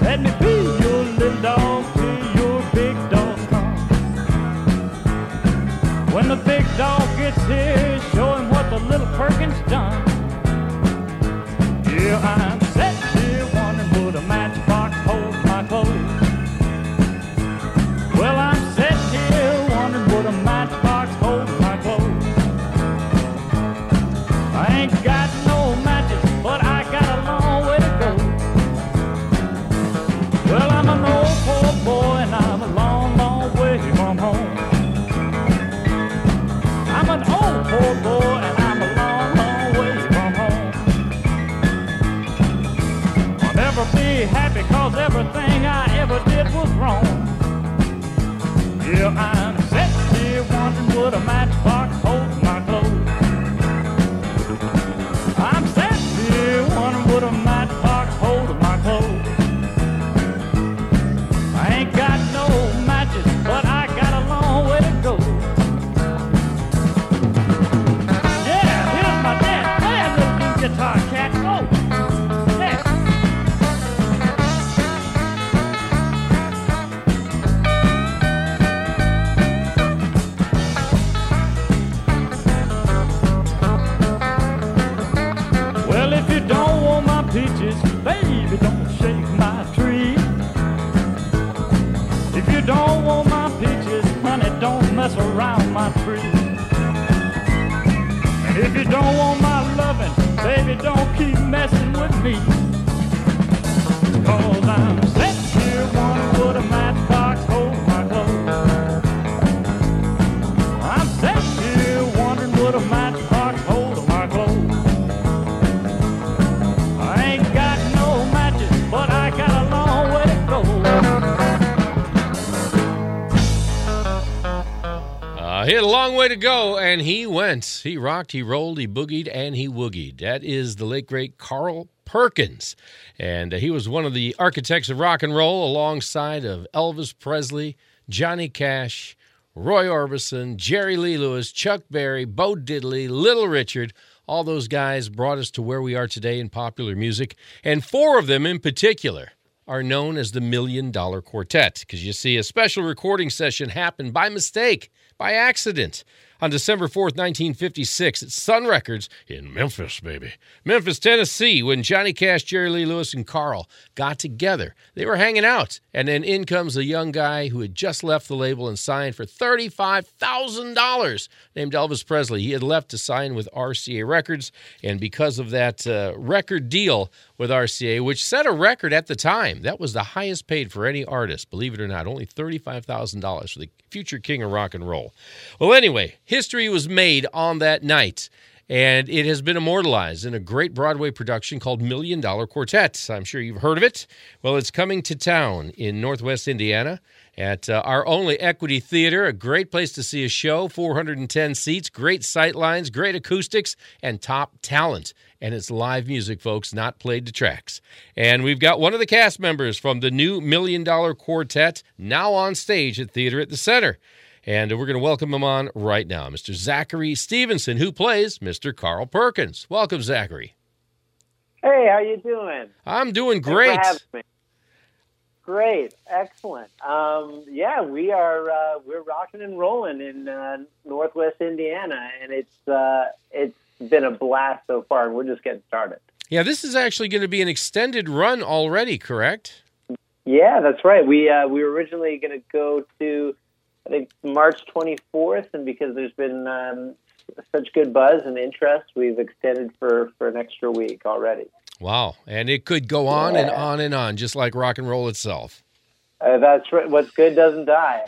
Let me be your little dog till your big dog comes. When the big dog gets here, show him what the little Perkins done. Yeah, I'm sitting here wondering would a matchbox hold my clothes? Well, I'm sitting here wondering would a matchbox hold my clothes? I ain't got no matches, but I got a long way to go. Well, I'm an old poor boy and I'm a long, long way from home. I'm an old poor boy and I'm a long, long way from home. I'll never be happy cause everything I ever did was wrong. Yeah, I'm sitting here wondering would a matchbox hold my clothes? I'm sitting here wondering would a matchbox hold my clothes? I ain't got no matches, but I got a long way to go. Yeah, here's my dad. Play that little guitar, cat. Oh, yeah. Well, if you don't want my peaches, baby, don't shake my tree. If you don't want my peaches, honey, don't mess around my tree. And if you don't want my loving, baby, don't keep messing with me. Cause I'm sitting here wondering would a matchbox hold my clothes? I'm sitting here wondering would a matchbox hold my clothes? I ain't got no matches, but I got a long way to go. He had a long way to go, and he went. He rocked, he rolled, he boogied, and he woogied. That is the late, great Carl Perkins. And he was one of the architects of rock and roll alongside of Elvis Presley, Johnny Cash, Roy Orbison, Jerry Lee Lewis, Chuck Berry, Bo Diddley, Little Richard. All those guys brought us to where we are today in popular music. And four of them in particular are known as the $1 Million Quartet, because you see, a special recording session happened by mistake, by accident, on December 4th, 1956 at Sun Records in Memphis, baby. Memphis, Tennessee, when Johnny Cash, Jerry Lee Lewis, and Carl got together. They were hanging out, and then in comes a young guy who had just left the label and signed for $35,000, named Elvis Presley. He had left to sign with RCA Records, and because of that record deal with RCA, which set a record at the time, that was the highest paid for any artist, believe it or not, only $35,000 for the future king of rock and roll. Well, anyway, history was made on that night, and it has been immortalized in a great Broadway production called $1 Million Quartet. I'm sure you've heard of it. Well, it's coming to town in Northwest Indiana at our only Equity Theater, a great place to see a show, 410 seats, great sight lines, great acoustics, and top talent. And it's live music, folks, not played to tracks. And we've got one of the cast members from the new $1 Million Quartet now on stage at Theater at the Center. And we're going to welcome him on right now, Mr. Zachary Stevenson, who plays Mr. Carl Perkins. Welcome, Zachary. Hey, how you doing? I'm doing great. Thanks for having me. Great, excellent. Yeah, we're rocking and rolling in Northwest Indiana, and it's been a blast so far, and we're just getting started. Yeah, this is actually going to be an extended run already, correct? Yeah, that's right. We were originally going to go to, I think, March 24th, and because there's been such good buzz and interest, we've extended for an extra week already. Wow, and it could go on and on and on, just like rock and roll itself. That's right. What's good doesn't die.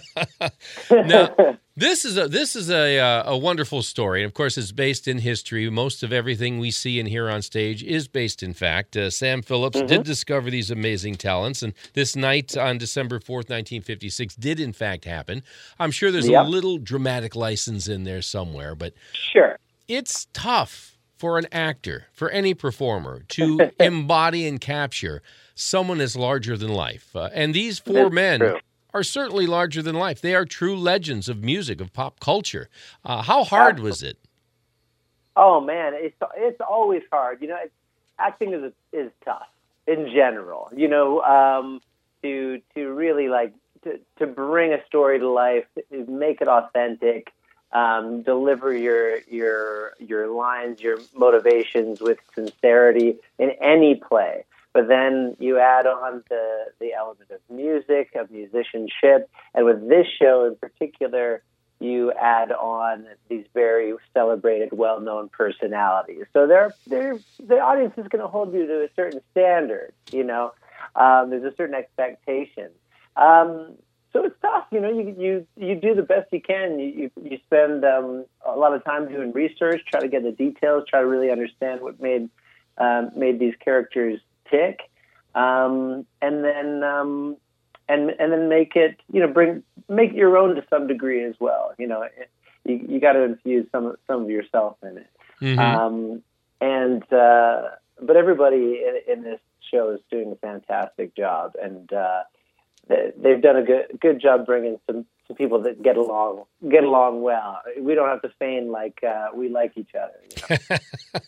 Now, this is a wonderful story. And of course, it's based in history. Most of everything we see and hear on stage is based in fact. Sam Phillips did discover these amazing talents, and this night on December 4th, 1956 did in fact happen. I'm sure there's a little dramatic license in there somewhere, but sure, it's tough for an actor, for any performer, to embody and capture someone as larger than life. And these four men are certainly larger than life. They are true legends of music, of pop culture. How hard was it? Oh, man, it's always hard. You know, acting is tough. in general, to really like to bring a story to life, make it authentic, deliver your lines, your motivations with sincerity in any play. But then you add on the element of music, of musicianship, and with this show in particular, you add on these very celebrated, well-known personalities. So the audience is going to hold you to a certain standard. There's a certain expectation. So it's tough. You do the best you can. You spend a lot of time doing research, try to get the details, try to really understand what made these characters tick, and then make it, make it your own to some degree as well. You got to infuse some of yourself in it. Mm-hmm. But everybody in this show is doing a fantastic job, and they've done a good job bringing some people that get along well. We don't have to feign like we like each other.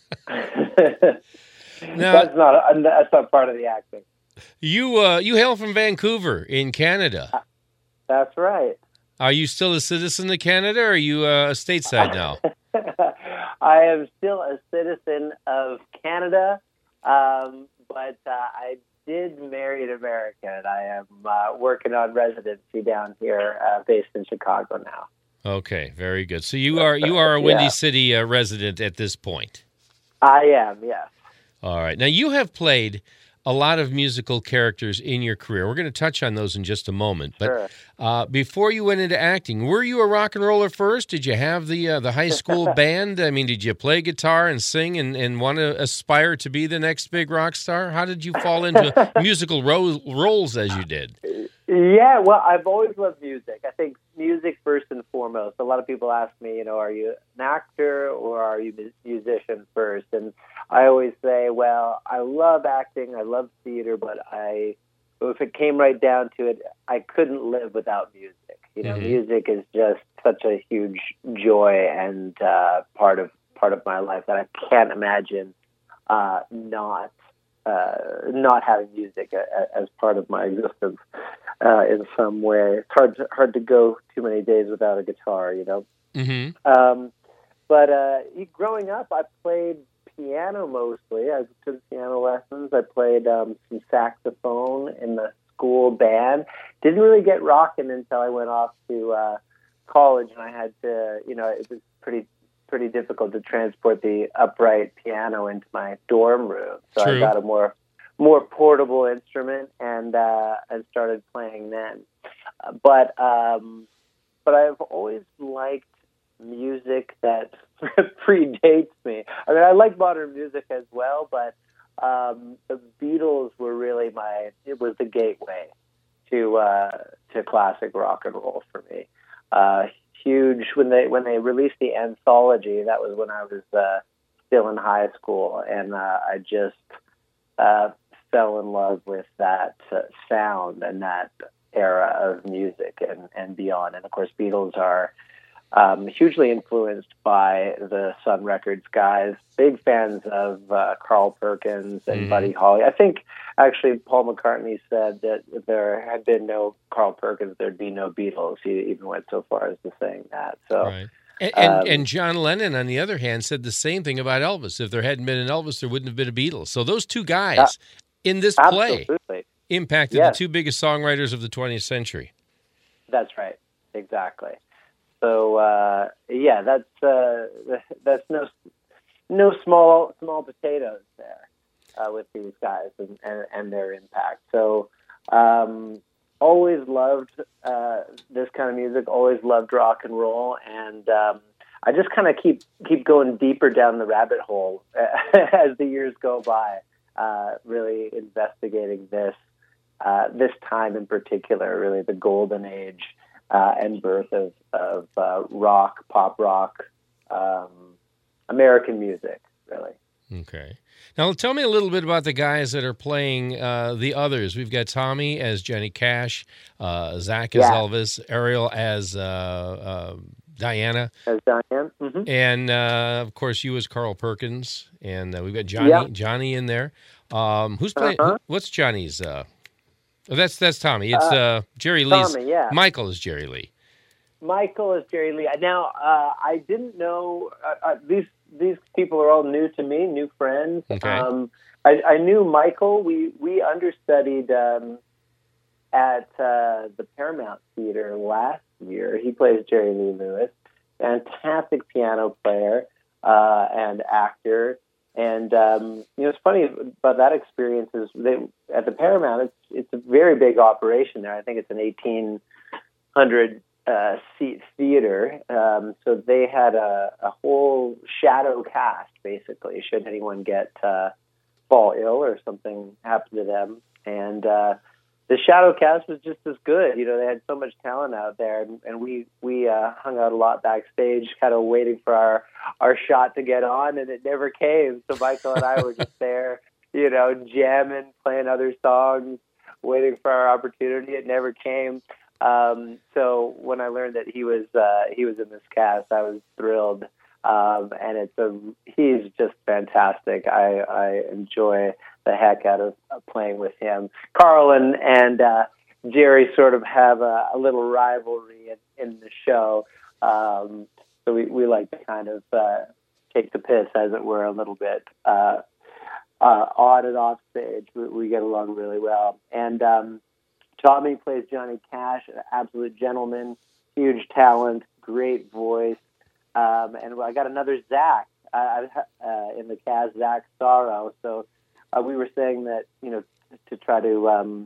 Now, that's not part of the acting. You hail from Vancouver in Canada. That's right. Are you still a citizen of Canada, or are you stateside now? I am still a citizen of Canada, but I did marry an American. I am working on residency down here, based in Chicago now. Okay, very good. So you are a Windy City resident at this point. I am, yes. All right. Now, you have played a lot of musical characters in your career. We're going to touch on those in just a moment. But Sure. Before you went into acting, were you a rock and roller first? Did you have the high school band? I mean, did you play guitar and sing and want to aspire to be the next big rock star? How did you fall into musical roles as you did? Yeah, well, I've always loved music. I think music first and foremost. A lot of people ask me, are you an actor or are you a musician first? And I always say, well, I love acting, I love theater, but if it came right down to it, I couldn't live without music. Mm-hmm. Music is just such a huge joy and part of my life that I can't imagine not having music as part of my existence in some way. It's hard to go too many days without a guitar, Mm-hmm. But growing up, I played piano mostly. I took piano lessons. I played some saxophone in the school band. Didn't really get rocking until I went off to college, and I had to, it was pretty difficult to transport the upright piano into my dorm room. So True. I got a more portable instrument and started playing then. But I've always liked music that predates me. I mean, I like modern music as well, but the Beatles were really it was the gateway to classic rock and roll for me. Huge when they released the anthology. That was when I was still in high school, and I just fell in love with that sound and that era of music and beyond. And of course, Beatles are hugely influenced by the Sun Records guys. Big fans of Carl Perkins and Buddy Holly. I think actually Paul McCartney said that if there had been no Carl Perkins, there'd be no Beatles. He even went so far as to saying that. So, right. And John Lennon, on the other hand, said the same thing about Elvis. If there hadn't been an Elvis, there wouldn't have been a Beatles. So those two guys in this play impacted the two biggest songwriters of the 20th century. That's right. Exactly. So that's no small potatoes there with these guys and their impact. So always loved this kind of music. Always loved rock and roll, and I just kind of keep going deeper down the rabbit hole as the years go by. Really investigating this time in particular, really the golden age. And birth of rock, pop rock, American music, really. Okay. Now, tell me a little bit about the guys that are playing the others. We've got Tommy as Johnny Cash, Zach as Elvis, Ariel as Diana. As Diane. Mm-hmm. And, of course, you as Carl Perkins. And we've got Johnny in there. Who's playing? What's Johnny's? That's Tommy. It's Jerry Lee's. Tommy, yeah. Michael is Jerry Lee. Michael is Jerry Lee. Now, I didn't know these people are all new to me, new friends. Okay. I knew Michael. We understudied at the Paramount Theater last year. He plays Jerry Lee Lewis. Fantastic piano player and actor. And it's funny about that experience is at the Paramount. It's a very big operation there. I think it's an 1,800 seat theater. So they had a whole shadow cast basically. Should anyone fall ill or something happen to them, and the shadow cast was just as good. They had so much talent out there, and we hung out a lot backstage, kind of waiting for our shot to get on, and it never came. So Michael and I were just there, jamming, playing other songs, waiting for our opportunity. It never came. So when I learned that he was in this cast, I was thrilled. And he's just fantastic. I enjoy the heck out of playing with him. Carl and Jerry sort of have a little rivalry in the show. So we like to kind of take the piss, as it were, a little bit on and off stage. We get along really well. And Tommy plays Johnny Cash, an absolute gentleman, huge talent, great voice. And I got another Zach in the cast, Zach Sorrow. So we were saying that, to try to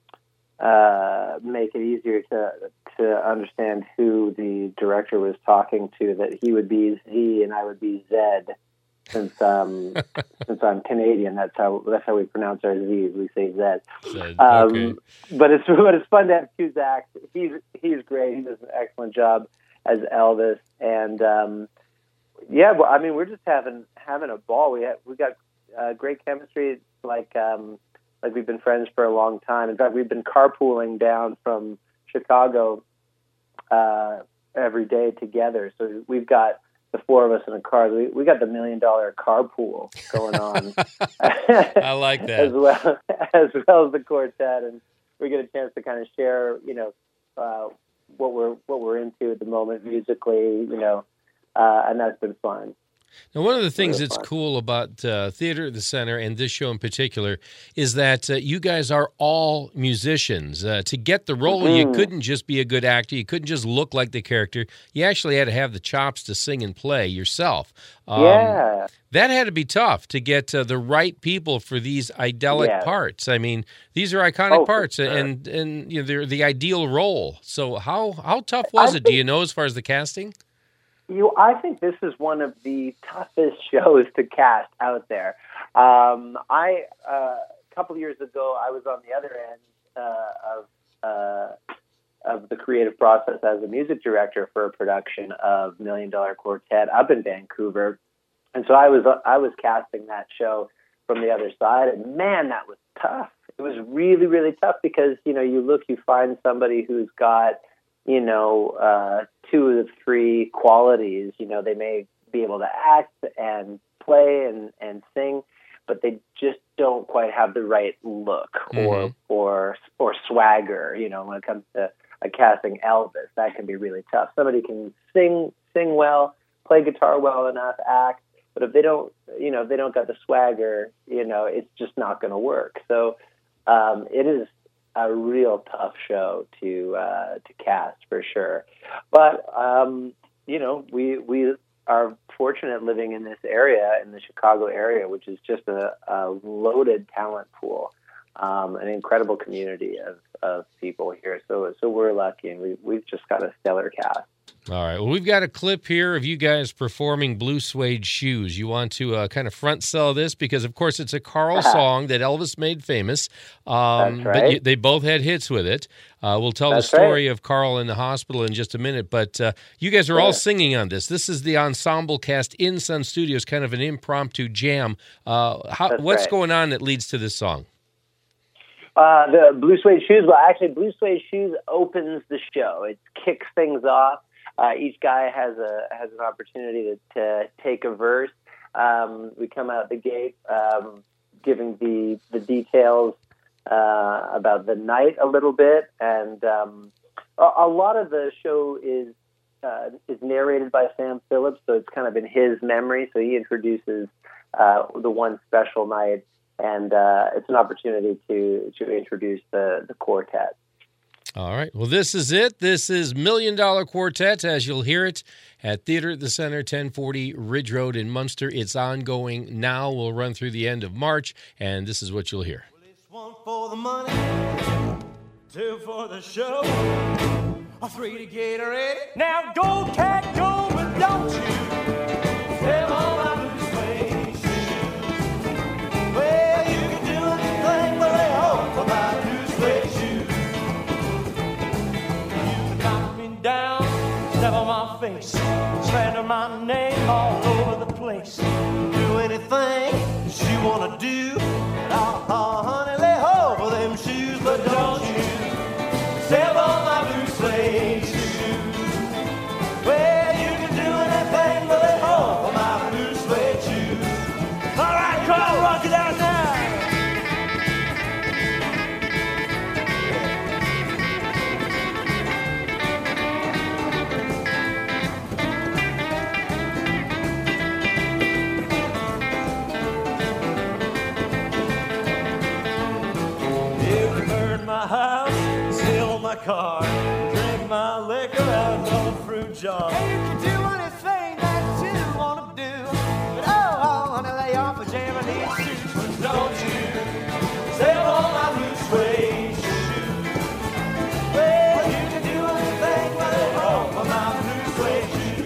make it easier to understand who the director was talking to, that he would be Z and I would be Zed. Since I'm Canadian, that's how we pronounce our Z's. We say Zed. Okay. But it's fun to have two Zachs. He's great. He does an excellent job as Elvis, and we're just having a ball. We got great chemistry. It's like we've been friends for a long time. In fact, we've been carpooling down from Chicago every day together. So we've got the four of us in a car. We got the $1 million carpool going on. I like that. as well as the quartet, and we get a chance to kind of share, what we're into at the moment musically, and that's been fun. Now, one of the things that's cool about Theater at the Center, and this show in particular, is that you guys are all musicians. To get the role, you couldn't just be a good actor. You couldn't just look like the character. You actually had to have the chops to sing and play yourself. Yeah. That had to be tough to get the right people for these idyllic parts. I mean, these are iconic parts, sure. and they're the ideal role. So how tough was it, do you know, as far as the casting? I think this is one of the toughest shows to cast out there. A couple of years ago, I was on the other end of the creative process as a music director for a production of $1 Million Quartet up in Vancouver, and so I was casting that show from the other side, and man, that was tough. It was really, really tough because you find somebody who's got 2 of the 3 qualities. They may be able to act and play and sing, but they just don't quite have the right look or swagger. When it comes to casting Elvis, that can be really tough. Somebody can sing well, play guitar well enough, act, but if they don't got the swagger, it's just not going to work. So it is a real tough show to cast for sure. But we are fortunate living in this area, in the Chicago area, which is just a loaded talent pool, an incredible community of people here. So we're lucky, and we've just got a stellar cast. All right. Well, we've got a clip here of you guys performing Blue Suede Shoes. You want to kind of front sell this because, of course, it's a Carl song that Elvis made famous. That's right. But they both had hits with it. We'll tell That's the story right. of Carl in the hospital in just a minute. But you guys are all singing on this. This is the ensemble cast in Sun Studios, kind of an impromptu jam. What's going on that leads to this song? The Blue Suede Shoes. Well, actually, Blue Suede Shoes opens the show. It kicks things off. Each guy has an opportunity to take a verse. We come out the gate giving the details about the night a little bit, and a lot of the show is narrated by Sam Phillips, so it's kind of in his memory. So he introduces the one special night, and it's an opportunity to introduce the quartet. All right. Well, this is it. This is $1 Million Quartet, as you'll hear it, at Theater at the Center, 1040 Ridge Road in Munster. It's ongoing now. We'll run through the end of March, and this is what you'll hear. Well, it's 1 for the money, 2 for the show, 3 to get ready. Now go, cat, go, but don't you Step on my blue suede shoe. Well, you can do anything but lay hold for my blue suede shoe. You can knock me down, step on my face, slander my name all over the place. Do anything that you wanna do, and I'll, honey, lay hold for them shoes, but don't you step on my blue suede shoe. Well, you can do anything but lay hold for my blue suede shoes. All right, Carl, rock it out now. You can burn my house, steal my car, drink my liquor out of a fruit jar. Hey, you can do anything that you want to do, but oh, honey, lay off the Japanese shoes. But don't you step on my blue suede shoe. Well, you can do anything but lay hold for my blue suede shoe.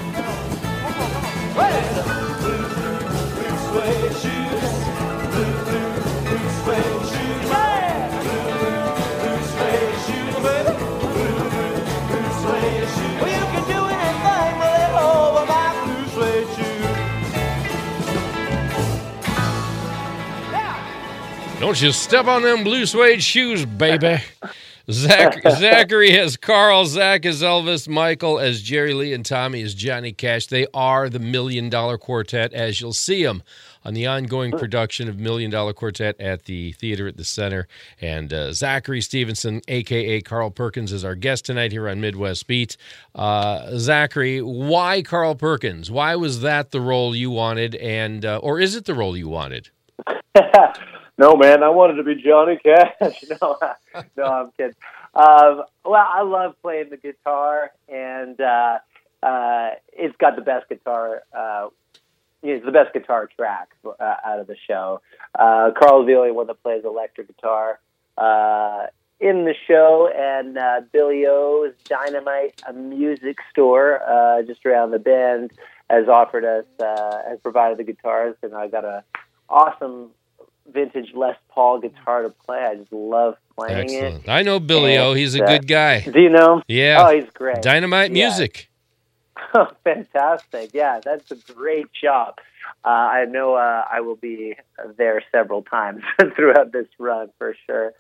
Well, blue suede shoes, blue suede shoes. Yeah! Blue suede shoes, baby. Blue suede shoes. Well, you can do anything but lay Over my blue suede shoes. Yeah! Don't you step on them blue suede shoes, baby. Zachary as Carl, Zach as Elvis, Michael as Jerry Lee, and Tommy as Johnny Cash. They are the $1 Million Quartet, as you'll see them on the ongoing production of $1 Million Quartet at the Theater at the Center. And Zachary Stevenson, a.k.a. Carl Perkins, is our guest tonight here on Midwest Beat. Zachary, why Carl Perkins? Why was that the role you wanted, and or is it the role you wanted? No, man, I wanted to be Johnny Cash. No, I'm kidding. Well, I love playing the guitar, and it's got the best guitar. It's the best guitar track out of the show. Carl's the only one that plays electric guitar in the show, and Billy O's Dynamite, a music store just around the bend, has offered us, has provided the guitars, and I got a awesome vintage Les Paul guitar to play. I just love playing it. I know Billy O. He's a good guy. Do you know him? Yeah. Oh, he's great. Dynamite music. Oh, fantastic. Yeah, that's a great job. I know I will be there several times throughout this run for sure.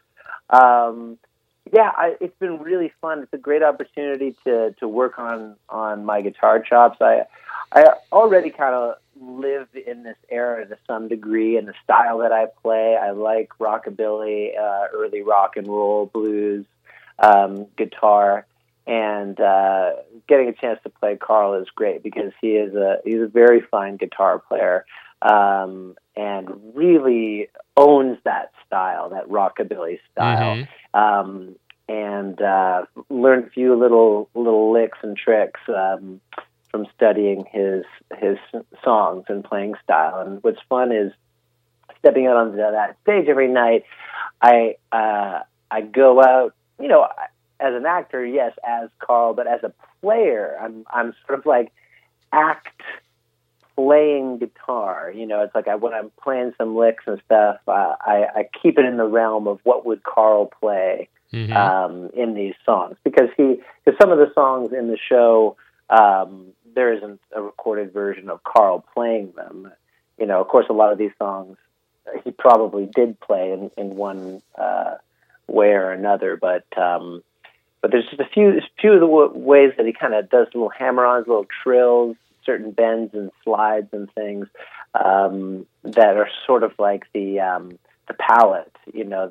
It's been really fun. It's a great opportunity to work on my guitar chops. I already kind of live in this era to some degree in the style that I play. I like rockabilly, early rock and roll, blues, guitar, and getting a chance to play Carl is great because he's a very fine guitar player and really owns that style, that rockabilly style. Mm-hmm. And learned a few little licks and tricks from studying his songs and playing style. And what's fun is stepping out onto that stage every night. I go out, as an actor, yes, as Carl, but as a player, I'm sort of like playing guitar. It's like when I'm playing some licks and stuff, I keep it in the realm of what would Carl play. Mm-hmm. In these songs, because some of the songs in the show, there isn't a recorded version of Carl playing them. Of course, a lot of these songs he probably did play in one way or another, but there's just a few of the ways that he kind of does little hammer-ons, little trills, certain bends and slides and things that are sort of like the palette, you know,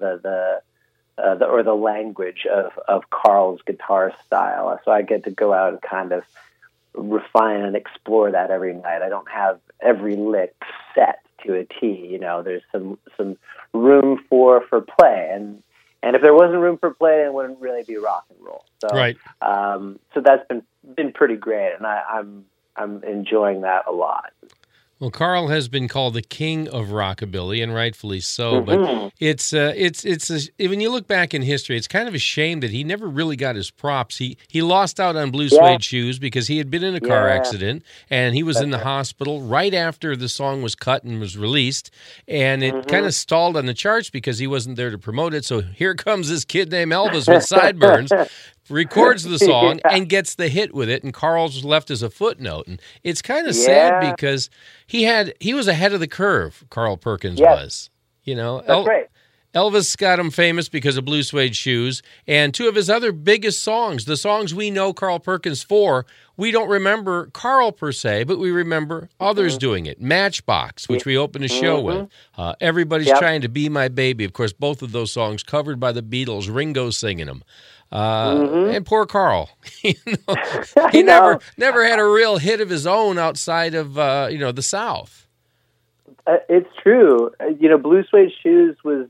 or the language of Carl's guitar style. So I get to go out and kind of refine and explore that every night. I don't have every lick set to a T. You know, there's some room for play, and if there wasn't room for play, it wouldn't really be rock and roll. So, Right. So that's been pretty great, and I'm enjoying that a lot. Well, Carl has been called the king of rockabilly, and rightfully so. Mm-hmm. But it's when you look back in history, it's kind of a shame that he never really got his props. He lost out on Blue Suede Shoes because he had been in a car accident, and he was in the hospital right after the song was cut and was released, and it kind of stalled on the charts because he wasn't there to promote it. So here comes this kid named Elvis with sideburns. Records the song and gets the hit with it, and Carl's left as a footnote. And it's kind of sad because he was ahead of the curve, Carl Perkins was. You know, That's right. Elvis got him famous because of Blue Suede Shoes, and two of his other biggest songs, the songs we know Carl Perkins for, we don't remember Carl per se, but we remember others doing it. Matchbox, which we opened a show with. Everybody's Trying to Be My Baby. Of course, both of those songs covered by the Beatles, Ringo singing them. And poor Carl, he never had a real hit of his own outside of the South. It's true. You know, Blue Suede Shoes was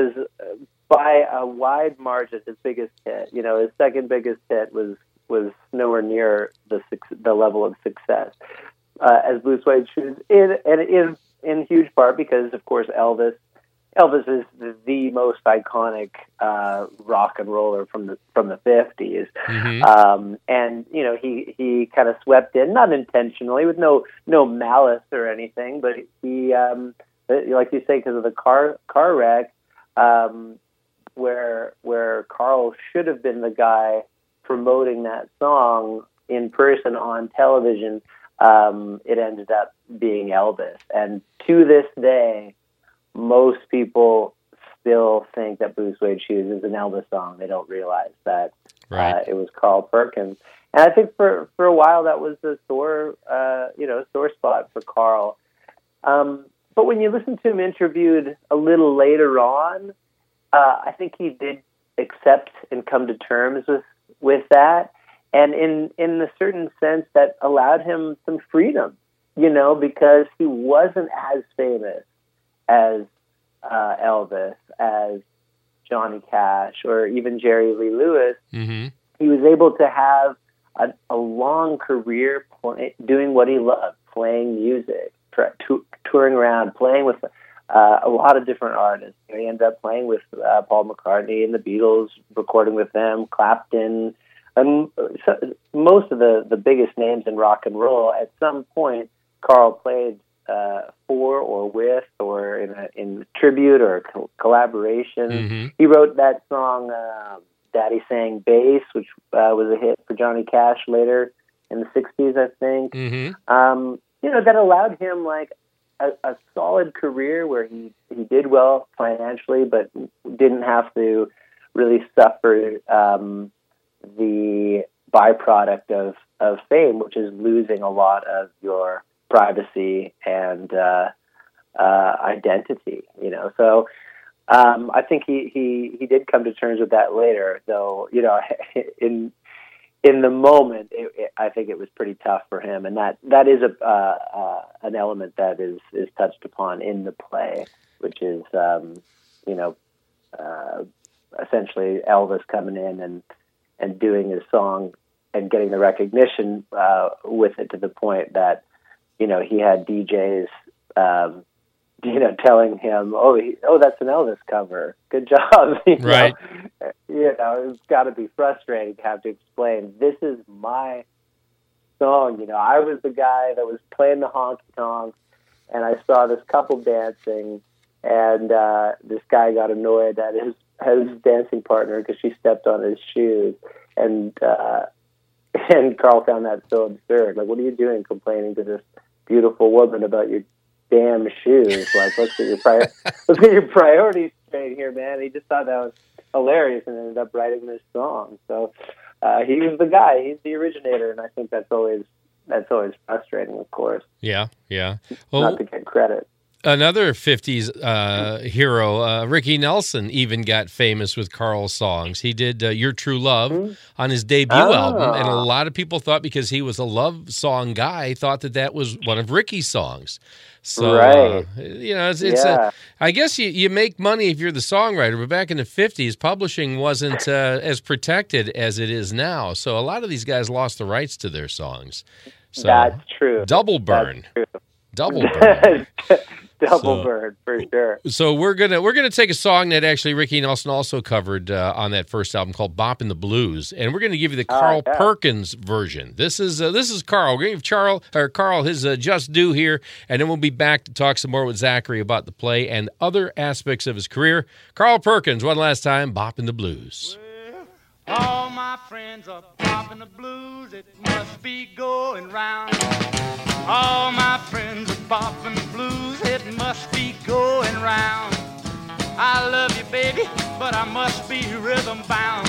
by a wide margin his biggest hit. You know, his second biggest hit was nowhere near the level of success as Blue Suede Shoes, in huge part because, of course, Elvis is the most iconic rock and roller from the 50s, and you know he kind of swept in, not intentionally, with no malice or anything, but he, like you say, because of the car wreck, where Carl should have been the guy promoting that song in person on television, it ended up being Elvis, and to this day, most people still think that Blue Suede Shoes is an Elvis song. They don't realize that it was Carl Perkins. And I think for a while that was a sore spot for Carl. But when you listen to him interviewed a little later on, I think he did accept and come to terms with that. And in a certain sense, that allowed him some freedom, you know, because he wasn't as famous as Elvis, as Johnny Cash, or even Jerry Lee Lewis. He was able to have a long career doing what he loved, playing music, touring around, playing with a lot of different artists. He ended up playing with Paul McCartney and the Beatles, recording with them, Clapton, and most of the biggest names in rock and roll. At some point, Carl played for or with or in tribute or collaboration. He wrote that song Daddy Sang Bass, which was a hit for Johnny Cash later in the 60s, I think. That allowed him like a solid career where he did well financially, but didn't have to really suffer the byproduct of fame, which is losing a lot of your privacy and identity, you know. So I think he did come to terms with that later, though. You know, in the moment, I think it was pretty tough for him, and that is an element that is touched upon in the play, which is essentially Elvis coming in and doing his song and getting the recognition with it, to the point that, you know, he had DJs, telling him, "Oh, that's an Elvis cover. Good job." Right. You know, it's got to be frustrating to have to explain, this is my song. You know, I was the guy that was playing the honky tonk, and I saw this couple dancing, and this guy got annoyed at his dancing partner because she stepped on his shoes, and Carl found that so absurd. Like, what are you doing complaining to this beautiful woman about your damn shoes? Like, let's get your priorities straight here, man. He just thought that was hilarious and ended up writing this song. So he was the guy. He's the originator, and I think that's always that's always frustrating, of course, Yeah, yeah. not Well, to get credit. another 50s hero, Ricky Nelson, even got famous with Carl's songs. He did Your True Love on his debut album, and a lot of people thought because he was a love song guy, thought that was one of Ricky's songs. So, Right. I guess you make money if you're the songwriter, but back in the 50s, publishing wasn't as protected as it is now. So a lot of these guys lost the rights to their songs. So, That's true. double burn. That's true. Double burn. Double burn, for sure. So we're gonna take a song that actually Ricky Nelson also covered on that first album called "Boppin' the Blues," and we're gonna give you the Carl Perkins version. This is Carl. We're gonna give Carl his just due here, and then we'll be back to talk some more with Zachary about the play and other aspects of his career. Carl Perkins, one last time, "Boppin' the Blues." All my friends are popping the blues, it must be going round. All my friends are popping the blues, it must be going round. I love you, baby, but I must be rhythm bound.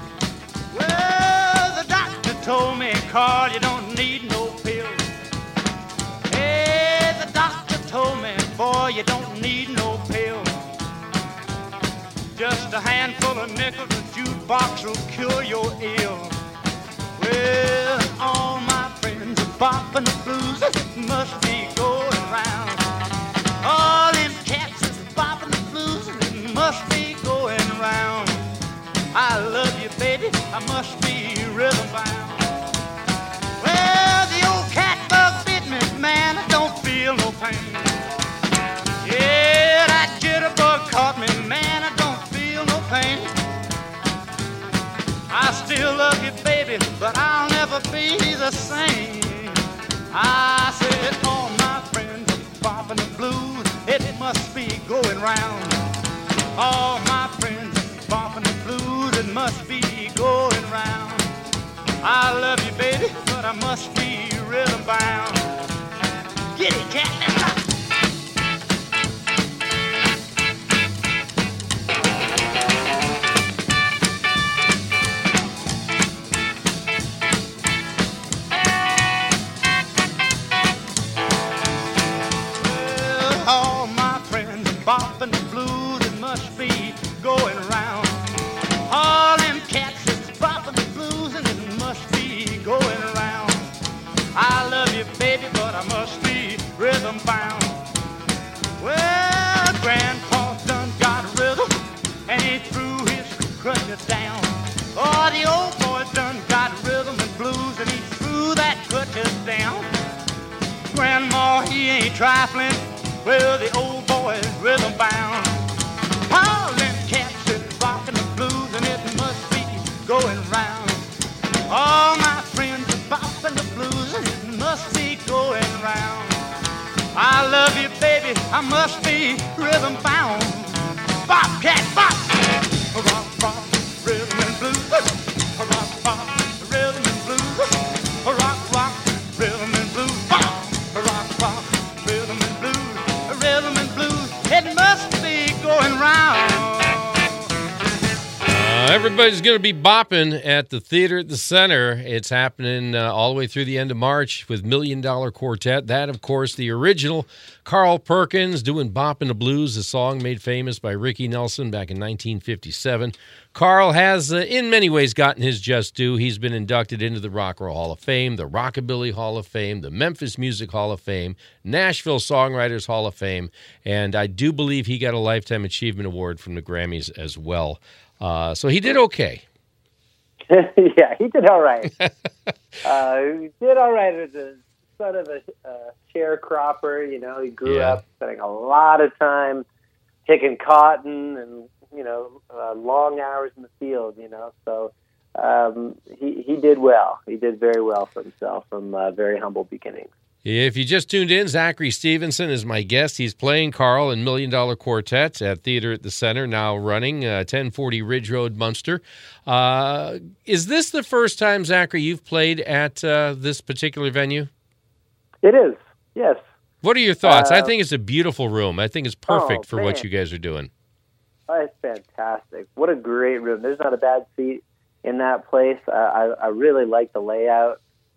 Well, the doctor told me, Carl, you don't need no pills. Hey, the doctor told me, boy, you don't need no pills. Just a handful of nickels, a jukebox will cure your ill. Well, all my friends are popping the blues, it must be going round. All them cats is popping the blues, it must be going round. I love you, baby, I must be rhythm bound. Well, the old cat bug bit me, man, I don't feel no pain. Yeah, that jitterbug caught me, man, I don't feel no pain. I still love you, baby, but I'll never be the same. I said, all my friends are popping the blues, it must be going round. All my friends are popping the blues, it must be going round. I love you, baby, but I must be rhythm bound. Get it, cat, let's rock. All my friends are bopping the blues, it must be going round. All them cats is bopping the blues, and it must be going round. I love you, baby, but I must be rhythm bound. Well, Grandpa done got rhythm, and he threw his crutches down. Oh, the old boy done got rhythm and blues, and he threw that crutches down. Grandma, he ain't trifling. Well, the old boy is rhythm bound. All them cats is rocking the blues, and it must be going round. All my friends are bopping the blues, and it must be going round. I love you, baby, I must be rhythm bound. Bop, cat, bop! Rock, rock, rhythm and blues. Rock, rock, rhythm and blues. Rock, rock, rhythm and blues. Bop! Rock, rock, rhythm and blues. Rhythm and blues, it must be going round. Everybody's going to be bopping at the Theater at the Center. It's happening all the way through the end of March with $1 Million Quartet. That, of course, the original Carl Perkins doing Boppin' the Blues, a song made famous by Ricky Nelson back in 1957. Carl has, in many ways, gotten his just due. He's been inducted into the Rock and Roll Hall of Fame, the Rockabilly Hall of Fame, the Memphis Music Hall of Fame, Nashville Songwriters Hall of Fame, and I do believe he got a Lifetime Achievement Award from the Grammys as well. So he did okay. Yeah, he did all right. He did all right as a son of a sharecropper. You know, he grew up spending a lot of time picking cotton and, you know, long hours in the field, you know. So he did well. He did very well for himself from very humble beginnings. If you just tuned in, Zachary Stevenson is my guest. He's playing Carl in $1 Million Quartet at Theater at the Center, now running 1040 Ridge Road, Munster. Is this the first time, Zachary, you've played at this particular venue? It is, yes. What are your thoughts? I think it's a beautiful room. I think it's perfect for what man. you guys are doing. Oh, it's fantastic. What a great room. There's not a bad seat in that place. I really like the layout.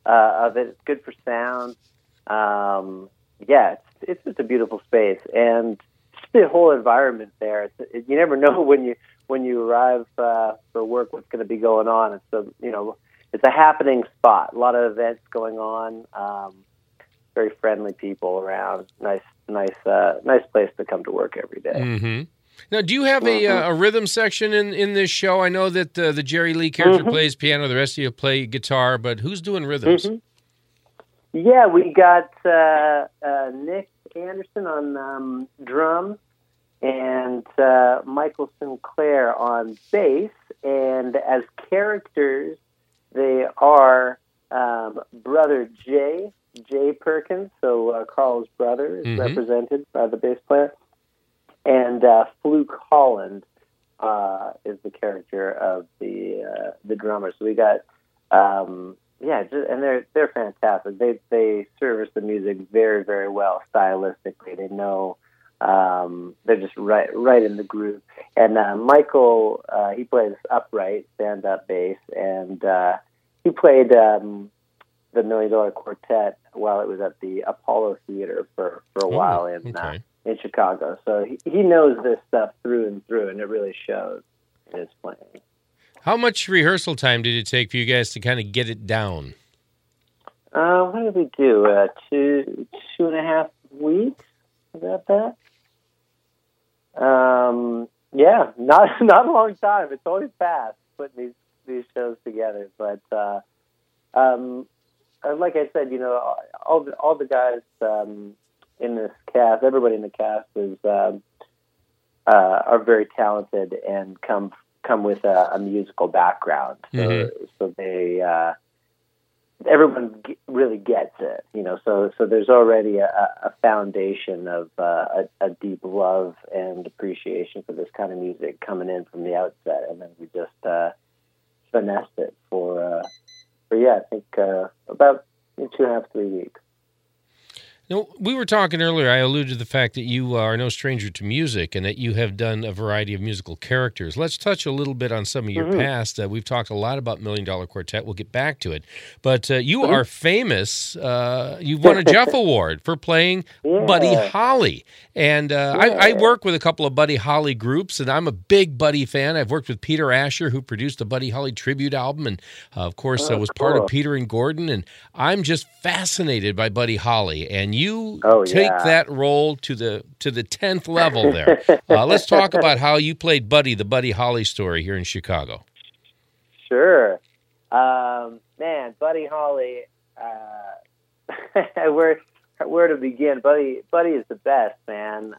of it. It's good for sound. Yeah, it's just a beautiful space, and just the whole environment there. You never know when you arrive for work what's going to be going on. It's a happening spot. A lot of events going on. Very friendly people around. Nice place to come to work every day. Mm-hmm. Now, do you have a rhythm section in this show? I know that the Jerry Lee character plays piano. The rest of you play guitar, but who's doing rhythms? Yeah, we got Nick Anderson on drums and Michael Sinclair on bass. And as characters, they are brother Jay Perkins, so Carl's brother is represented by the bass player, and Fluke Holland is the character of the drummer. So we got and they're fantastic. They service the music very, very well stylistically. They know they're just right in the groove. And Michael, he plays upright stand-up bass, and he played the $1 Million Quartet while it was at the Apollo Theater for a while in Chicago. So he knows this stuff through and through, and it really shows in his playing. How much rehearsal time did it take for you guys to kind of get it down? What did we do? 2.5 weeks? About that? Yeah, not a long time. It's always fast putting these shows together. But like I said, all the guys in this cast, everybody in the cast is are very talented and come with a musical background. So they everyone really gets it, So there's already a foundation of a deep love and appreciation for this kind of music coming in from the outset, and then we just finessed it for I think about 2.5, 3 weeks. Now, we were talking earlier, I alluded to the fact that you are no stranger to music and that you have done a variety of musical characters. Let's touch a little bit on some of your past. We've talked a lot about $1 Million Quartet. We'll get back to it. But you are famous. You've won a Jeff Award for playing Buddy Holly. And I work with a couple of Buddy Holly groups, and I'm a big Buddy fan. I've worked with Peter Asher, who produced the Buddy Holly tribute album, and, of course, was part of Peter and Gordon. And I'm just fascinated by Buddy Holly. And you take that role to the 10th level there. Let's talk about how you played Buddy, the Buddy Holly story here in Chicago. Sure. Man, Buddy Holly, where to begin? Buddy is the best, man.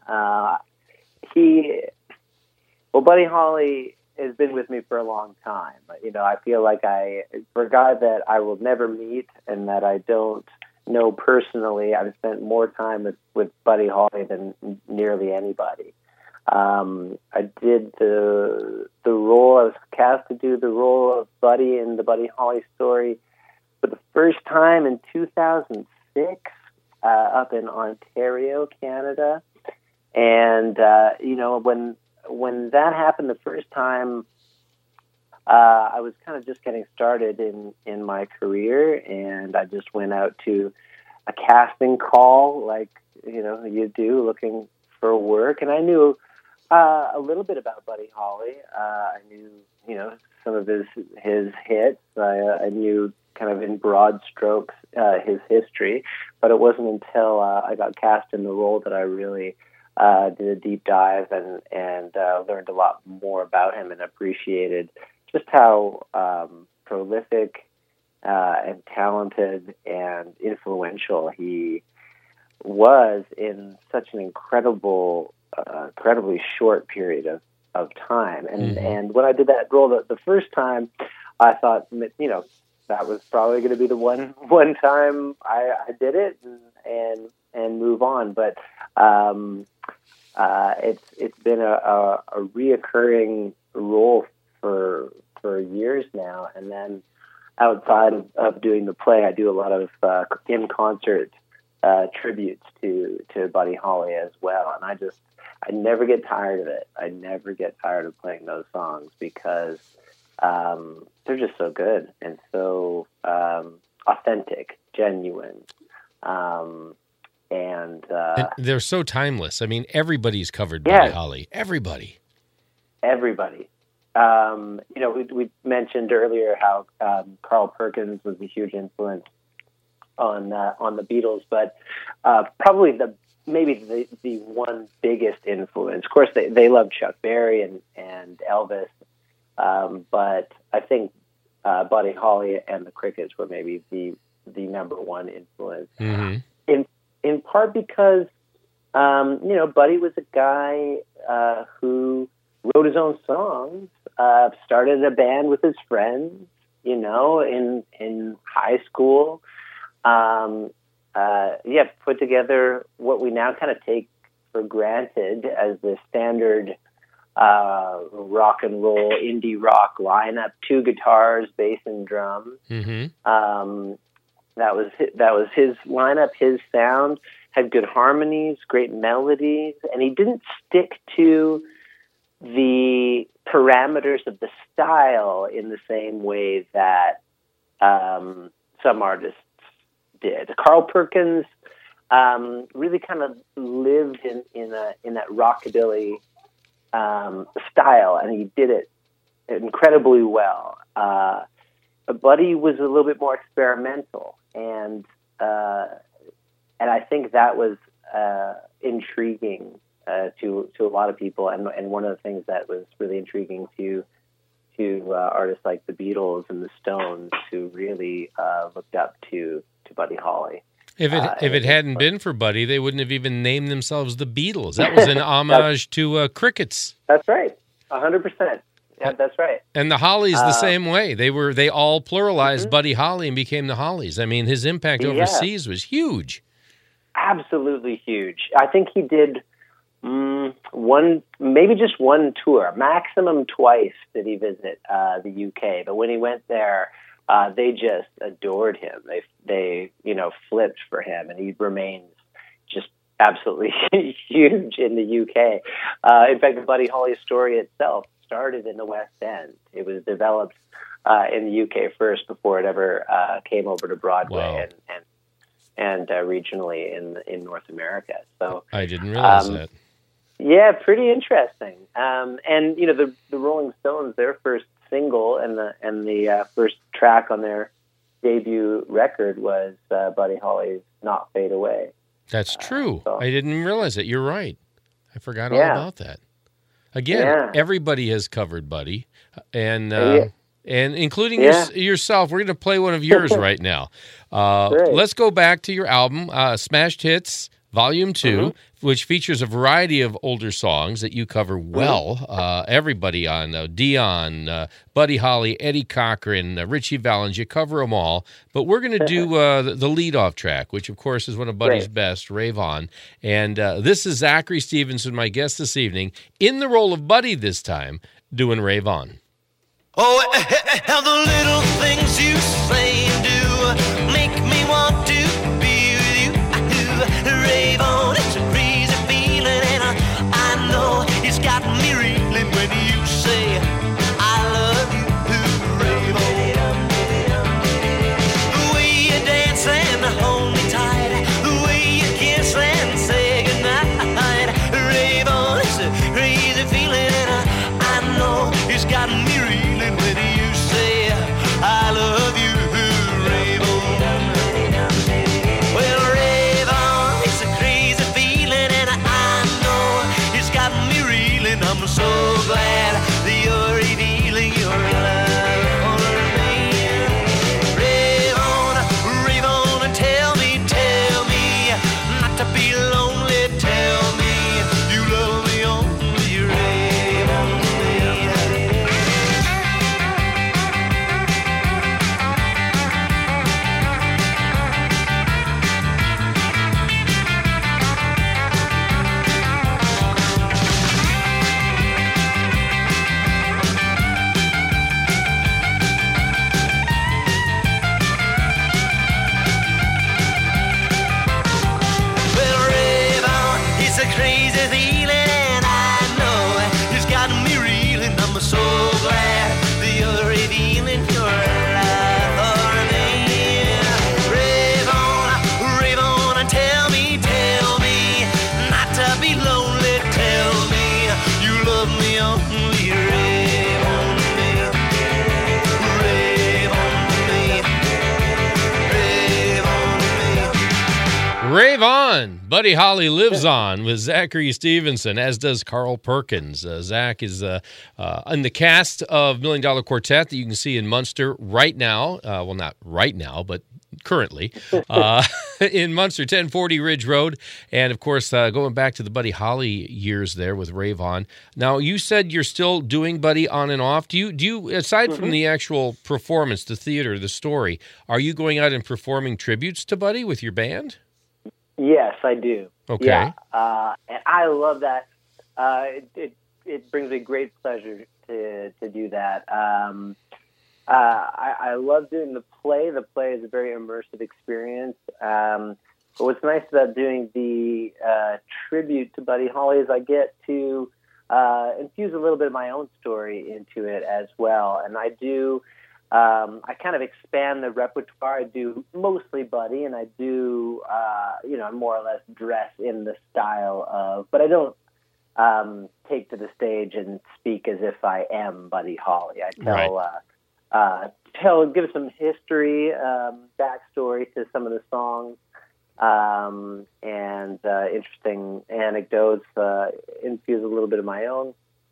Buddy Holly has been with me for a long time. I feel like for a guy that I will never meet and that I don't know personally, I've spent more time with Buddy Holly than nearly anybody. I did the role. I was cast to do the role of Buddy in the Buddy Holly story for the first time in 2006 up in Ontario, Canada. And when that happened the first time, I was kind of just getting started in my career, and I just went out to a casting call like, you do, looking for work. And I knew a little bit about Buddy Holly. I knew, some of his hits. I knew kind of in broad strokes his history, but it wasn't until I got cast in the role that I really did a deep dive and learned a lot more about him and appreciated just how prolific and talented and influential he was in such an incredibly short period of time. And when I did that role the first time, I thought, that was probably going to be the one time I did it and move on. But it's been a reoccurring role for years now. And then outside of doing the play, I do a lot of in-concert tributes to Buddy Holly as well. And I never get tired of it. I never get tired of playing those songs because they're just so good and so authentic, genuine. And they're so timeless. I mean, everybody's covered Buddy Holly. Everybody. We mentioned earlier how Carl Perkins was a huge influence on the Beatles, but probably the one biggest influence. Of course, they loved Chuck Berry and Elvis, but I think Buddy Holly and the Crickets were maybe the number one influence. Mm-hmm. In part because Buddy was a guy who wrote his own songs, started a band with his friends, in high school. Put together what we now kind of take for granted as the standard rock and roll, indie rock lineup: 2 guitars, bass, and drums. Mm-hmm. That was his lineup, his sound. Had good harmonies, great melodies, and he didn't stick to the parameters of the style in the same way that some artists did. Carl Perkins really kind of lived in that rockabilly style, and he did it incredibly well. Buddy was a little bit more experimental, and I think that was intriguing to a lot of people, and one of the things that was really intriguing to artists like the Beatles and the Stones, who really looked up to Buddy Holly. If it hadn't been for Buddy, they wouldn't have even named themselves the Beatles. That was an homage to Crickets. That's right, 100%. Yeah, that's right. And the Hollies the same way. They all pluralized Mm-hmm. Buddy Holly and became the Hollies. I mean, his impact overseas was huge. Absolutely huge. I think he did maybe just one tour, maximum twice did he visit the UK. But when he went there, they just adored him. They flipped for him, and he remains just absolutely huge in the UK. In fact, the Buddy Holly story itself started in the West End. It was developed in the UK first before it ever came over to Broadway. Wow. And regionally in North America. So I didn't realize that. Yeah, pretty interesting. And the Rolling Stones, their first single and the first track on their debut record was Buddy Holly's "Not Fade Away." That's true. I didn't realize it. You're right. I forgot all about that. Again, everybody has covered Buddy, and including yourself. We're going to play one of yours right now. Let's go back to your album, Smashed Hits, Volume 2, which features a variety of older songs that you cover well. Everybody on Dion, Buddy Holly, Eddie Cochran, Richie Valens, you cover them all. But we're going to do the lead-off track, which, of course, is one of Buddy's best, Rave On. And this is Zachary Stevenson, my guest this evening, in the role of Buddy this time, doing Rave On. Oh, how the little things you say and do make me want to be with you. Rave on, it's a crazy feeling, and I know it's got me reeling when you say I love you. Rave on. The way you dance and hold me tight, the way you kiss and say goodnight. Rave on, it's a crazy feeling, and I know it's got me reeling when you say I love you. Rave on. Well, rave on, it's a crazy feeling, and I know it's got me reeling. I'm so glad that you're revealing your love for me. Rave on, and tell me not to be lonely. Tell me you love me only. Rave on me. on. Buddy Holly lives on with Zachary Stevenson, as does Carl Perkins. Zach is in the cast of $1 Million Quartet that you can see in Munster right now. Well, not right now, but currently in Munster, 1040 Ridge Road. And, of course, going back to the Buddy Holly years there with Rave On. Now, you said you're still doing Buddy on and off. Do you aside from the actual performance, the theater, the story, are you going out and performing tributes to Buddy with your band? Yes, I do. Okay. Yeah, and I love that. It brings me great pleasure to do that. I love doing the play. The play is a very immersive experience. But what's nice about doing the tribute to Buddy Holly is I get to infuse a little bit of my own story into it as well. And I do, I kind of expand the repertoire. I do mostly Buddy, and I do, more or less dress in the style of, but I don't take to the stage and speak as if I am Buddy Holly. I tell, give some history, backstory to some of the songs, and interesting anecdotes, infuse a little bit of my own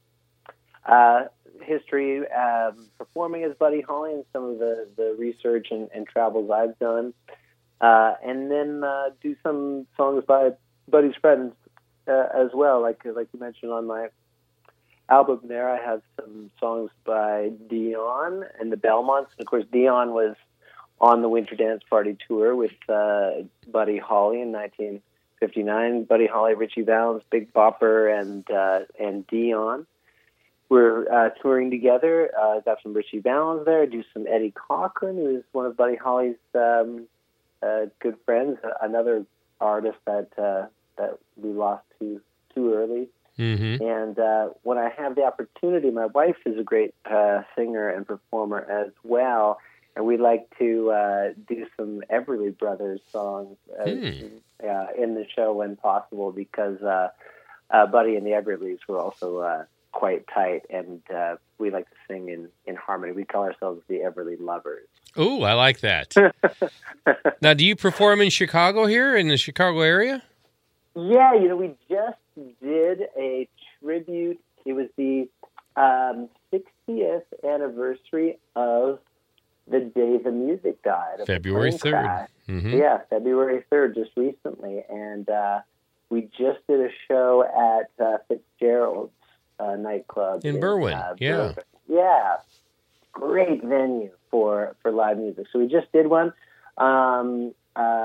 history, performing as Buddy Holly and some of the research and travels I've done, and then do some songs by Buddy's friends as well, like you mentioned on my album there. I have some songs by Dion and the Belmonts. And of course, Dion was on the Winter Dance Party tour with Buddy Holly in 1959. Buddy Holly, Richie Valens, Big Bopper, and Dion were touring together. Got some Richie Valens there. Do some Eddie Cochran, who is one of Buddy Holly's good friends. Another artist that we lost too early. Mm-hmm. And when I have the opportunity, my wife is a great singer and performer as well, and we like to do some Everly Brothers songs in the show when possible, because Buddy and the Everlys were also quite tight, and we like to sing in harmony. We call ourselves the Everly Lovers. Ooh, I like that. Now, do you perform in Chicago here, in the Chicago area? Yeah, we just did a tribute. It was the 60th anniversary of the day the music died. February 3rd. Mm-hmm. Yeah, February 3rd, just recently. And we just did a show at Fitzgerald's nightclub. In Berwyn, yeah. Berwyn. Yeah, great venue for live music. So we just did one. And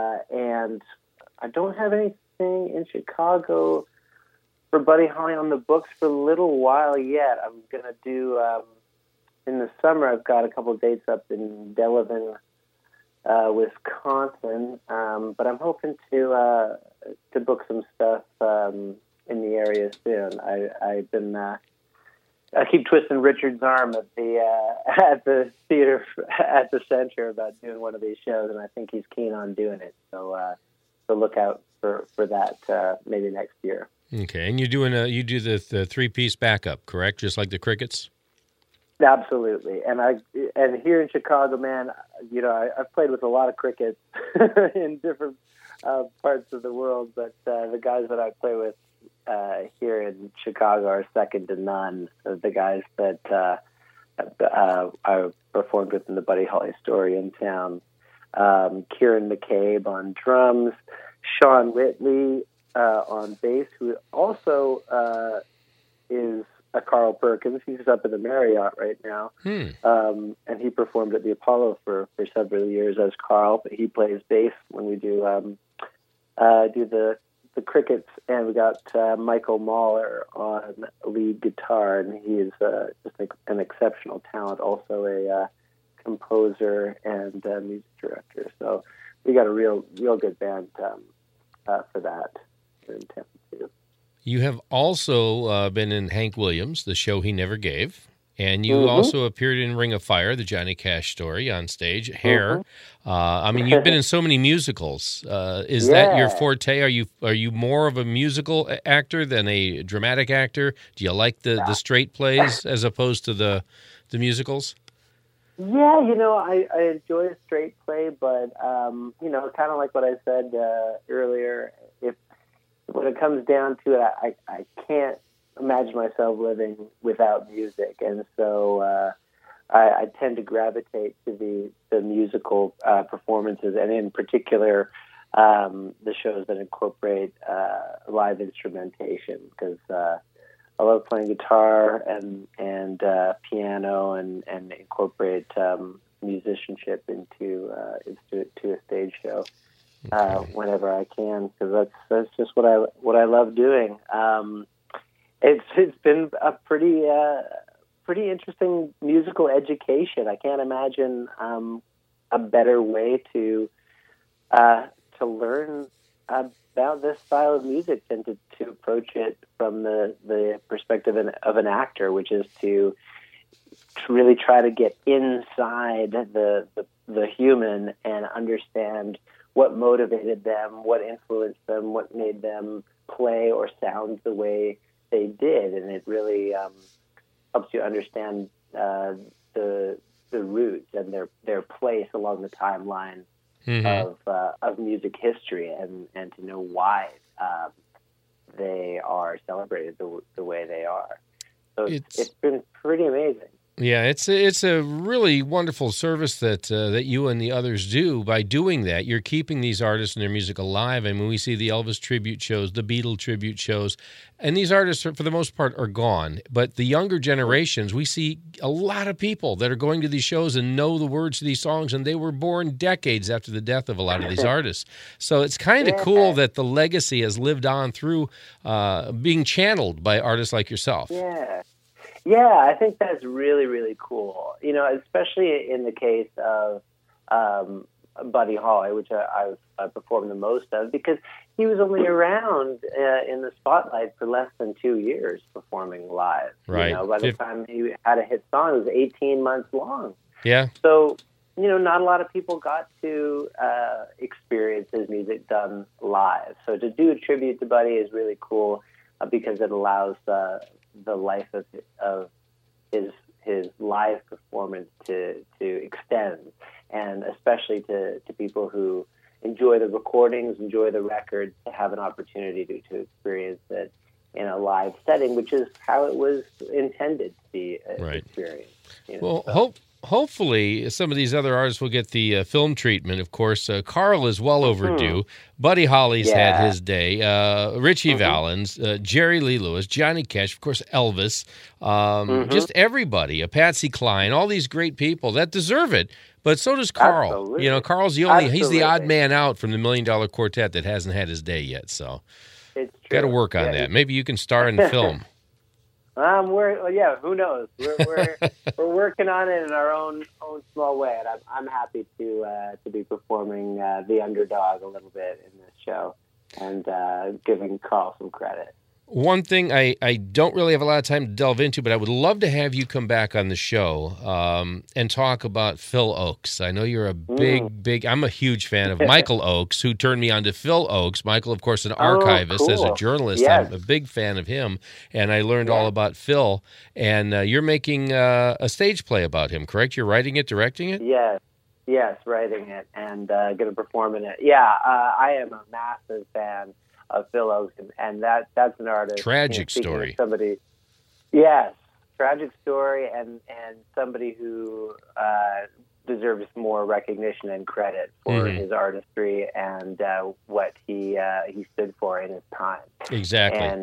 I don't have anything in Chicago for Buddy Holly on the books for a little while yet. I'm going to do, in the summer, I've got a couple of dates up in Delavan, Wisconsin, but I'm hoping to book some stuff in the area soon. I've been, I keep twisting Richard's arm at the theater at the center about doing one of these shows, and I think he's keen on doing it. So look out for that maybe next year. Okay, and you do the 3-piece backup, correct? Just like the Crickets? Absolutely. And here in Chicago, man, I've played with a lot of Crickets in different parts of the world, but the guys that I play with here in Chicago are second to none. The guys that I performed with in the Buddy Holly story in town. Kieran McCabe on drums, Sean Whitley on bass, who also is a Carl Perkins. He's up in the Marriott right now, and he performed at the Apollo for several years as Carl. But he plays bass when we do the Crickets, and we got Michael Mahler on lead guitar, and he is just an exceptional talent. Also a composer and music director. So we got a real good band for that here in town too. You have also been in Hank Williams, The Show He Never Gave, and you also appeared in Ring of Fire, the Johnny Cash story on stage, Hair. I mean, you've been in so many musicals. Is that your forte? Are you more of a musical actor than a dramatic actor? Do you like the straight plays as opposed to the musicals? Yeah, I enjoy a straight play, but kind of like what I said earlier, if when it comes down to it, I can't imagine myself living without music, and so I tend to gravitate to the musical performances, and in particular, the shows that incorporate live instrumentation, because I love playing guitar and piano and incorporate musicianship into a stage show whenever I can, because that's just what I love doing. It's been a pretty interesting musical education. I can't imagine a better way to learn about this style of music than to approach it from the perspective of an actor, which is to really try to get inside the human and understand what motivated them, what influenced them, what made them play or sound the way they did, and it really helps you understand the roots and their place along the timeline of music history, and to know why they are celebrated the way they are. So it's been pretty amazing. Yeah, it's a really wonderful service that you and the others do. By doing that, you're keeping these artists and their music alive. I mean, we see the Elvis tribute shows, the Beatle tribute shows, and these artists, for the most part, are gone. But the younger generations, we see a lot of people that are going to these shows and know the words to these songs, and they were born decades after the death of a lot of these artists. So it's kind of cool that the legacy has lived on through being channeled by artists like yourself. Yeah, I think that's really, really cool. Especially in the case of Buddy Holly, which I performed the most of, because he was only around in the spotlight for less than 2 years performing live. Right. By the time he had a hit song, it was 18 months long. Yeah. So, not a lot of people got to experience his music done live. So to do a tribute to Buddy is really cool because it allows the life of his live performance to extend, and especially to people who enjoy the recordings, enjoy the records, to have an opportunity to experience it in a live setting, which is how it was intended to be experienced. Well, hopefully some of these other artists will get the film treatment. Of course, Carl is well overdue. Buddy Holly's had his day. Richie Valens, Jerry Lee Lewis, Johnny Cash, of course, Elvis, just everybody, Patsy Cline, all these great people that deserve it. But so does Carl. Absolutely. Carl's he's the odd man out from the $1 Million Quartet that hasn't had his day yet. So got to work on that. Maybe you can star in the film. Who knows? We're working on it in our own small way, and I'm happy to be performing the underdog a little bit in this show and giving Carl some credit. One thing I don't really have a lot of time to delve into, but I would love to have you come back on the show and talk about Phil Ochs. I know you're a big, I'm a huge fan of Michael Ochs, who turned me on to Phil Ochs. Michael, of course, an archivist. As a journalist. Yes. I'm a big fan of him, and I learned all about Phil. And you're making a stage play about him, correct? You're writing it, directing it? Yes, writing it, and going to perform in it. Yeah, I am a massive fan of Phil Ochs, and that's an artist. Tragic story. Tragic story, and somebody who deserves more recognition and credit for his artistry and what he stood for in his time. Exactly. And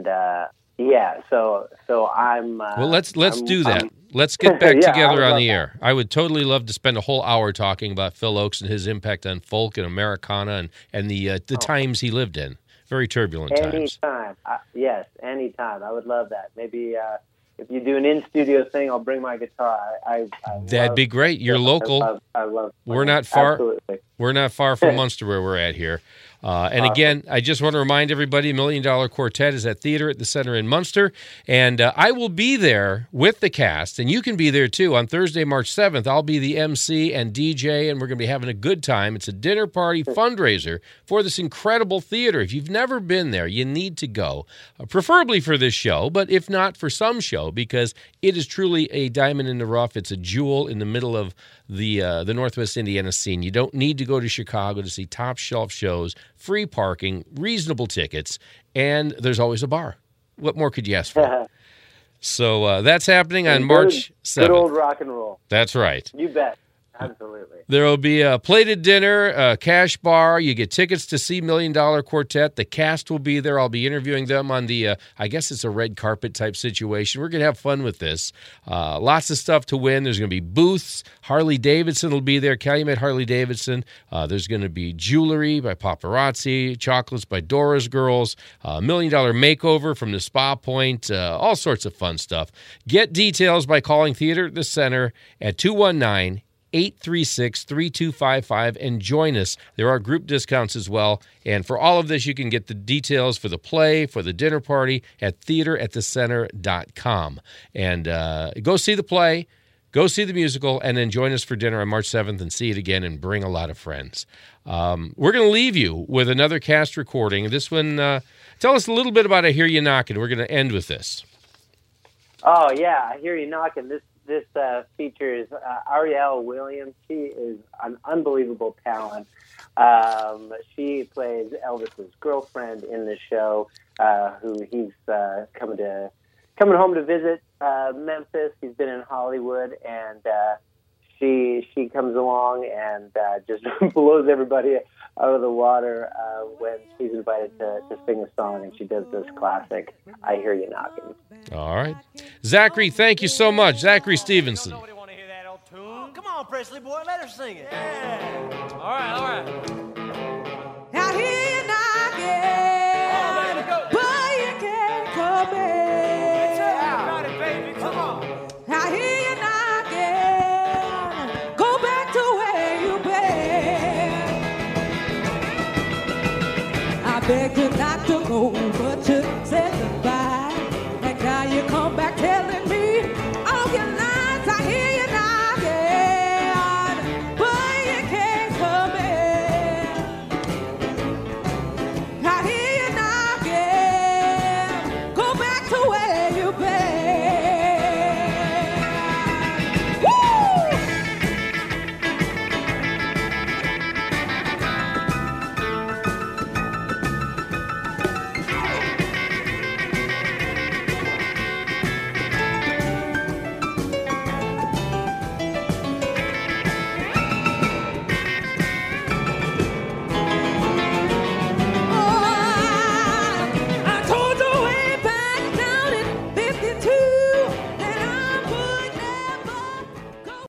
so I'm. Well, let's do that. Let's get back together on the air. I would totally love to spend a whole hour talking about Phil Ochs and his impact on folk and Americana and the times he lived in. Very turbulent times. Anytime. Yes, anytime. I would love that. Maybe if you do an in-studio thing, I'll bring my guitar. That'd be great. You're local. I love we're not far. Absolutely. We're not far from Munster where we're at here. And again, I just want to remind everybody, $1 Million Quartet is at Theater at the Center in Munster. And I will be there with the cast, and you can be there too. On Thursday, March 7th, I'll be the MC and DJ, and we're going to be having a good time. It's a dinner party fundraiser for this incredible theater. If you've never been there, you need to go, preferably for this show, but if not, for some show, because it is truly a diamond in the rough. It's a jewel in the middle of the Northwest Indiana scene. You don't need to go to Chicago to see top shelf shows, free parking, reasonable tickets, and there's always a bar. What more could you ask for? So that's happening on March 7th. Good old rock and roll. That's right. You bet. Absolutely. There will be a plated dinner, a cash bar. You get tickets to see $1 Million Quartet. The cast will be there. I'll be interviewing them on the, I guess it's a red carpet type situation. We're going to have fun with this. Lots of stuff to win. There's going to be booths. Harley Davidson will be there. Calumet Harley Davidson. There's going to be jewelry by Paparazzi, chocolates by Dora's Girls, $1 Million Makeover from the Spa Point, all sorts of fun stuff. Get details by calling Theater at the Center at 219-836-3255 and join us. There are group discounts as well. And for all of this, you can get the details for the play, for the dinner party at theateratthecenter.com. And go see the play, go see the musical, and then join us for dinner on March 7th and see it again and bring a lot of friends. We're going to leave you with another cast recording. This one, tell us a little bit about I Hear You Knockin'. We're going to end with this. Oh, yeah, I Hear You Knockin'. This features Arielle Williams. She is an unbelievable talent. She plays Elvis's girlfriend in the show, who he's coming home to visit Memphis. He's been in Hollywood, and she comes along and just blows everybody out of the water when she's invited to sing a song, and she does this classic, I Hear You Knockin'. All right. Zachary, thank you so much. Zachary Stevenson. Nobody want to hear that old tune. Come on, Presley boy, let her sing it. Yeah. All right. I hear you knocking, but you can't come in. Everybody, baby, come on. I hear you knocking, go back to where you've been. I beg you not to go, but you said goodbye, and now you come back telling me